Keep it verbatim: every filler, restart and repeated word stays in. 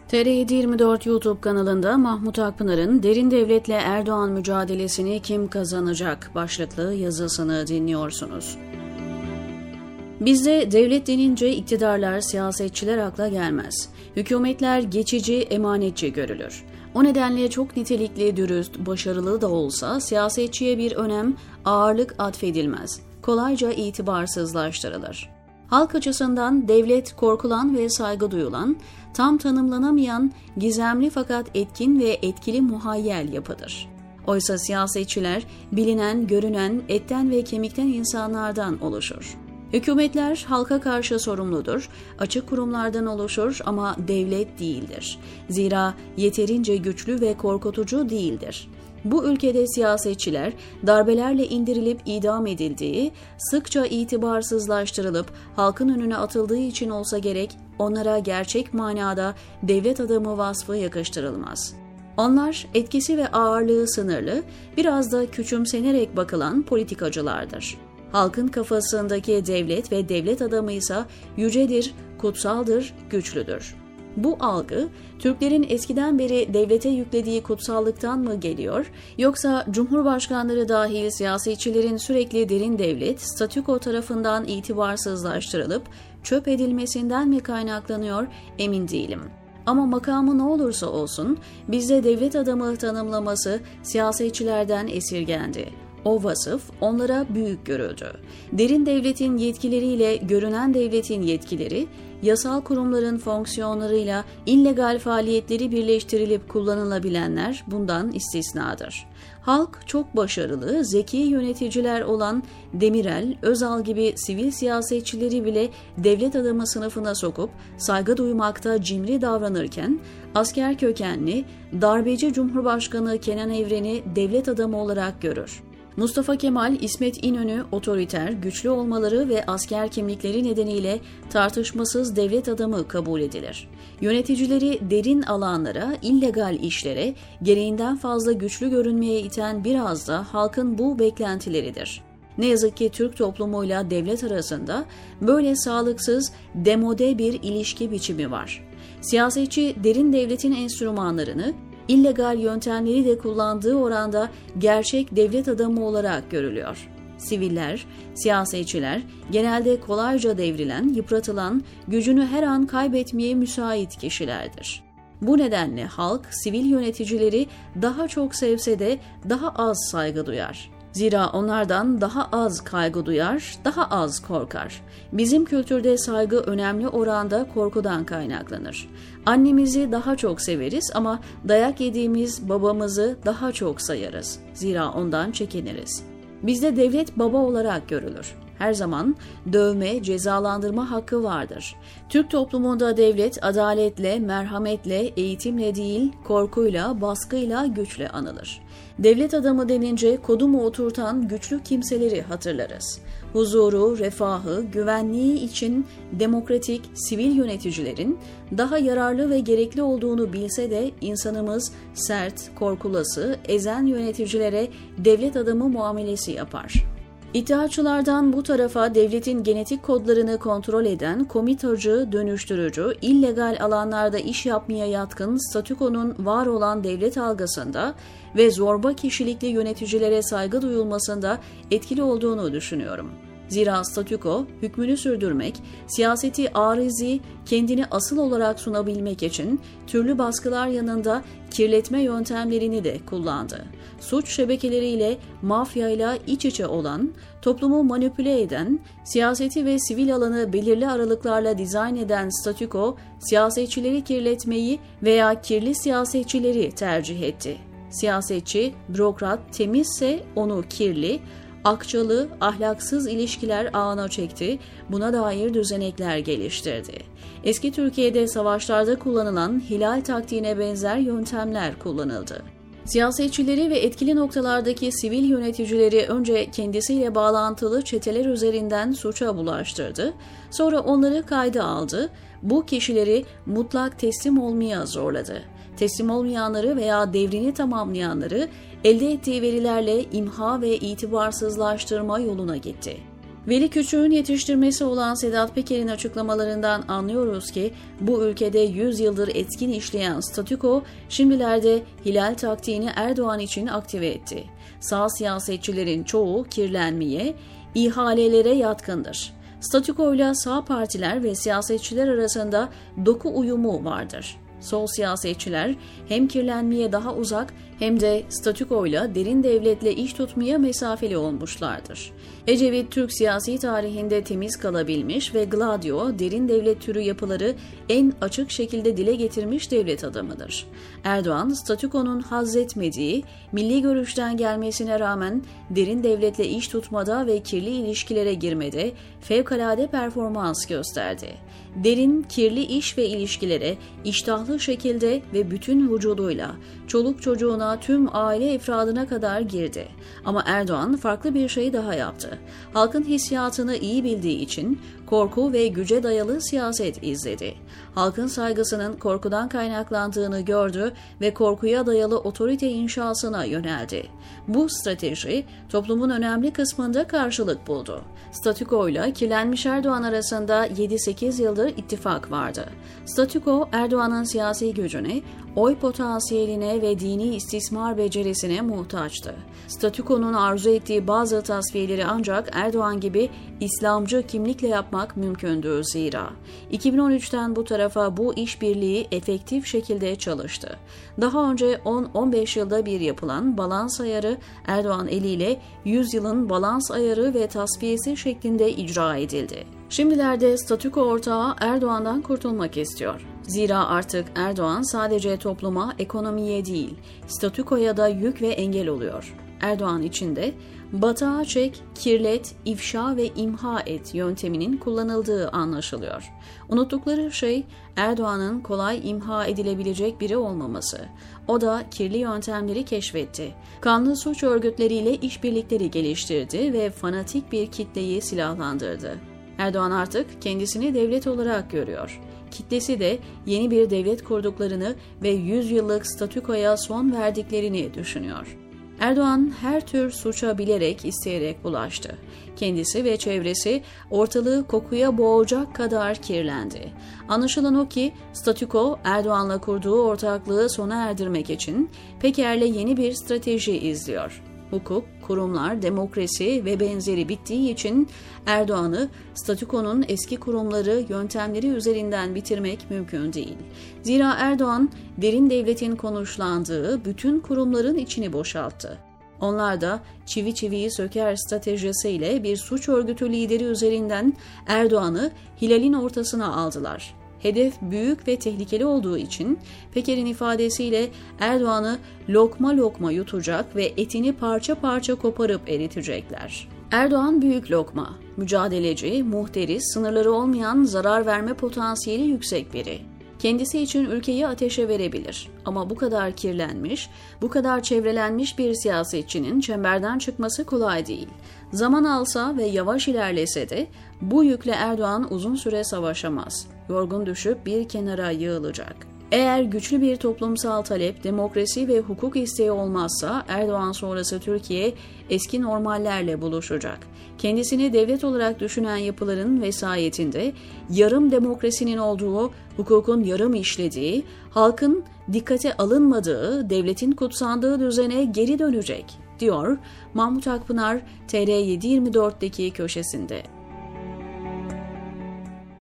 T R yedi yirmi dört YouTube kanalında Mahmut Akpınar'ın "Derin Devletle Erdoğan mücadelesini kim kazanacak?" başlıklı yazısını dinliyorsunuz. Bizde devlet denince iktidarlar, siyasetçiler akla gelmez. Hükümetler geçici, emanetçi görülür. O nedenle çok nitelikli, dürüst, başarılı da olsa siyasetçiye bir önem, ağırlık atfedilmez. Kolayca itibarsızlaştırılır. Halk açısından devlet korkulan ve saygı duyulan, tam tanımlanamayan, gizemli fakat etkin ve etkili muhayyel yapıdır. Oysa siyasetçiler bilinen, görünen, etten ve kemikten insanlardan oluşur. Hükümetler halka karşı sorumludur, açık kurumlardan oluşur ama devlet değildir. Zira yeterince güçlü ve korkutucu değildir. Bu ülkede siyasetçiler darbelerle indirilip idam edildiği, sıkça itibarsızlaştırılıp halkın önüne atıldığı için olsa gerek onlara gerçek manada devlet adamı vasfı yakıştırılmaz. Onlar etkisi ve ağırlığı sınırlı, biraz da küçümsenerek bakılan politikacılardır. Halkın kafasındaki devlet ve devlet adamı ise yücedir, kutsaldır, güçlüdür. Bu algı, Türklerin eskiden beri devlete yüklediği kutsallıktan mı geliyor, yoksa Cumhurbaşkanları dahil siyasetçilerin sürekli derin devlet, statüko tarafından itibarsızlaştırılıp çöp edilmesinden mi kaynaklanıyor, emin değilim. Ama makamı ne olursa olsun, bizde devlet adamı tanımlaması siyasetçilerden esirgendi. O vasıf onlara büyük görüldü. Derin devletin yetkileriyle görünen devletin yetkileri, yasal kurumların fonksiyonlarıyla illegal faaliyetleri birleştirilip kullanılabilenler bundan istisnadır. Halk çok başarılı, zeki yöneticiler olan Demirel, Özal gibi sivil siyasetçileri bile devlet adamı sınıfına sokup saygı duymakta cimri davranırken, asker kökenli, darbeci Cumhurbaşkanı Kenan Evren'i devlet adamı olarak görür. Mustafa Kemal, İsmet İnönü otoriter, güçlü olmaları ve asker kimlikleri nedeniyle tartışmasız devlet adamı kabul edilir. Yöneticileri derin alanlara, illegal işlere, gereğinden fazla güçlü görünmeye iten biraz da halkın bu beklentileridir. Ne yazık ki Türk toplumuyla devlet arasında böyle sağlıksız, demode bir ilişki biçimi var. Siyasetçi derin devletin enstrümanlarını, illegal yöntemleri de kullandığı oranda gerçek devlet adamı olarak görülüyor. Siviller, siyasetçiler genelde kolayca devrilen, yıpratılan, gücünü her an kaybetmeye müsait kişilerdir. Bu nedenle halk sivil yöneticileri daha çok sevse de daha az saygı duyar. Zira onlardan daha az kaygı duyar, daha az korkar. Bizim kültürde saygı önemli oranda korkudan kaynaklanır. Annemizi daha çok severiz ama dayak yediğimiz babamızı daha çok sayarız. Zira ondan çekiniriz. Bizde devlet baba olarak görülür. Her zaman dövme, cezalandırma hakkı vardır. Türk toplumunda devlet adaletle, merhametle, eğitimle değil, korkuyla, baskıyla, güçle anılır. Devlet adamı denince kodumu oturtan güçlü kimseleri hatırlarız. Huzuru, refahı, güvenliği için demokratik, sivil yöneticilerin daha yararlı ve gerekli olduğunu bilse de insanımız sert, korkulası, ezen yöneticilere devlet adamı muamelesi yapar. İddiaçılardan bu tarafa devletin genetik kodlarını kontrol eden komitacı, dönüştürücü, illegal alanlarda iş yapmaya yatkın statükonun var olan devlet algısında ve zorba kişilikli yöneticilere saygı duyulmasında etkili olduğunu düşünüyorum. Zira statüko, hükmünü sürdürmek, siyaseti arizi, kendini asıl olarak sunabilmek için türlü baskılar yanında kirletme yöntemlerini de kullandı. Suç şebekeleriyle, mafyayla iç içe olan, toplumu manipüle eden, siyaseti ve sivil alanı belirli aralıklarla dizayn eden statüko, siyasetçileri kirletmeyi veya kirli siyasetçileri tercih etti. Siyasetçi, bürokrat temizse onu kirli, akçalı, ahlaksız ilişkiler ağına çekti, buna dair düzenekler geliştirdi. Eski Türkiye'de savaşlarda kullanılan hilal taktiğine benzer yöntemler kullanıldı. Siyasetçileri ve etkili noktalardaki sivil yöneticileri önce kendisiyle bağlantılı çeteler üzerinden suça bulaştırdı, sonra onları kayda aldı, bu kişileri mutlak teslim olmaya zorladı. Teslim olmayanları veya devrini tamamlayanları elde ettiği verilerle imha ve itibarsızlaştırma yoluna gitti. Veli Küçük'ün yetiştirmesi olan Sedat Peker'in açıklamalarından anlıyoruz ki bu ülkede yüz yıldır etkin işleyen statüko şimdilerde hilal taktiğini Erdoğan için aktive etti. Sağ siyasetçilerin çoğu kirlenmeye, ihalelere yatkındır. Statükoyla sağ partiler ve siyasetçiler arasında doku uyumu vardır. Sol siyasetçiler hem kirlenmeye daha uzak hem de statükoyla derin devletle iş tutmaya mesafeli olmuşlardır. Ecevit Türk siyasi tarihinde temiz kalabilmiş ve Gladio derin devlet türü yapıları en açık şekilde dile getirmiş devlet adamıdır. Erdoğan statükonun hazzetmediği, milli görüşten gelmesine rağmen derin devletle iş tutmada ve kirli ilişkilere girmede fevkalade performans gösterdi. Derin, kirli iş ve ilişkilere iştahlı şekilde ve bütün vücuduyla, çoluk çocuğuna, tüm aile efradına kadar girdi. Ama Erdoğan farklı bir şey daha yaptı. Halkın hissiyatını iyi bildiği için korku ve güce dayalı siyaset izledi. Halkın saygısının korkudan kaynaklandığını gördü ve korkuya dayalı otorite inşasına yöneldi. Bu strateji toplumun önemli kısmında karşılık buldu. Statükoyla kirlenmiş Erdoğan arasında yedi sekiz yıldır ittifak vardı. Statüko, Erdoğan'ın siyasi gücüne, oy potansiyeline ve dini istismar becerisine muhtaçtı. Statükonun arzu ettiği bazı tasfiyeleri ancak Erdoğan gibi İslamcı kimlikle yapmak mümkündü zira. iki bin on üçten bu tarafa bu işbirliği efektif şekilde çalıştı. Daha önce on on beş yılda bir yapılan balans ayarı Erdoğan eliyle yüz yılın balans ayarı ve tasfiyesi şeklinde icra edildi. Şimdilerde statüko ortağı Erdoğan'dan kurtulmak istiyor. Zira artık Erdoğan sadece topluma, ekonomiye değil, statükoya da yük ve engel oluyor. Erdoğan için de batağa çek, kirlet, ifşa ve imha et yönteminin kullanıldığı anlaşılıyor. Unuttukları şey Erdoğan'ın kolay imha edilebilecek biri olmaması. O da kirli yöntemleri keşfetti. Kanlı suç örgütleriyle işbirlikleri geliştirdi ve fanatik bir kitleyi silahlandırdı. Erdoğan artık kendisini devlet olarak görüyor. Kitlesi de yeni bir devlet kurduklarını ve yüz yıllık statükoya son verdiklerini düşünüyor. Erdoğan her tür suça bilerek, isteyerek bulaştı. Kendisi ve çevresi ortalığı kokuya boğacak kadar kirlendi. Anlaşılan o ki statüko Erdoğan'la kurduğu ortaklığı sona erdirmek için Peker'le yeni bir strateji izliyor. Hukuk, kurumlar, demokrasi ve benzeri bittiği için Erdoğan'ı statükonun eski kurumları, yöntemleri üzerinden bitirmek mümkün değil. Zira Erdoğan, derin devletin konuşlandığı bütün kurumların içini boşalttı. Onlar da çivi çiviyi söker stratejisiyle bir suç örgütü lideri üzerinden Erdoğan'ı hilalin ortasına aldılar. Hedef büyük ve tehlikeli olduğu için Peker'in ifadesiyle Erdoğan'ı lokma lokma yutacak ve etini parça parça koparıp eritecekler. Erdoğan büyük lokma, mücadeleci, muhteris, sınırları olmayan zarar verme potansiyeli yüksek biri. Kendisi için ülkeyi ateşe verebilir ama bu kadar kirlenmiş, bu kadar çevrelenmiş bir siyasetçinin çemberden çıkması kolay değil. Zaman alsa ve yavaş ilerlese de bu yükle Erdoğan uzun süre savaşamaz. Yorgun düşüp bir kenara yığılacak. Eğer güçlü bir toplumsal talep, demokrasi ve hukuk isteği olmazsa Erdoğan sonrası Türkiye eski normallerle buluşacak. Kendisini devlet olarak düşünen yapıların vesayetinde yarım demokrasinin olduğu, hukukun yarım işlediği, halkın dikkate alınmadığı, devletin kutsandığı düzene geri dönecek, diyor Mahmut Akpınar T R yedi yirmi dört'teki köşesinde.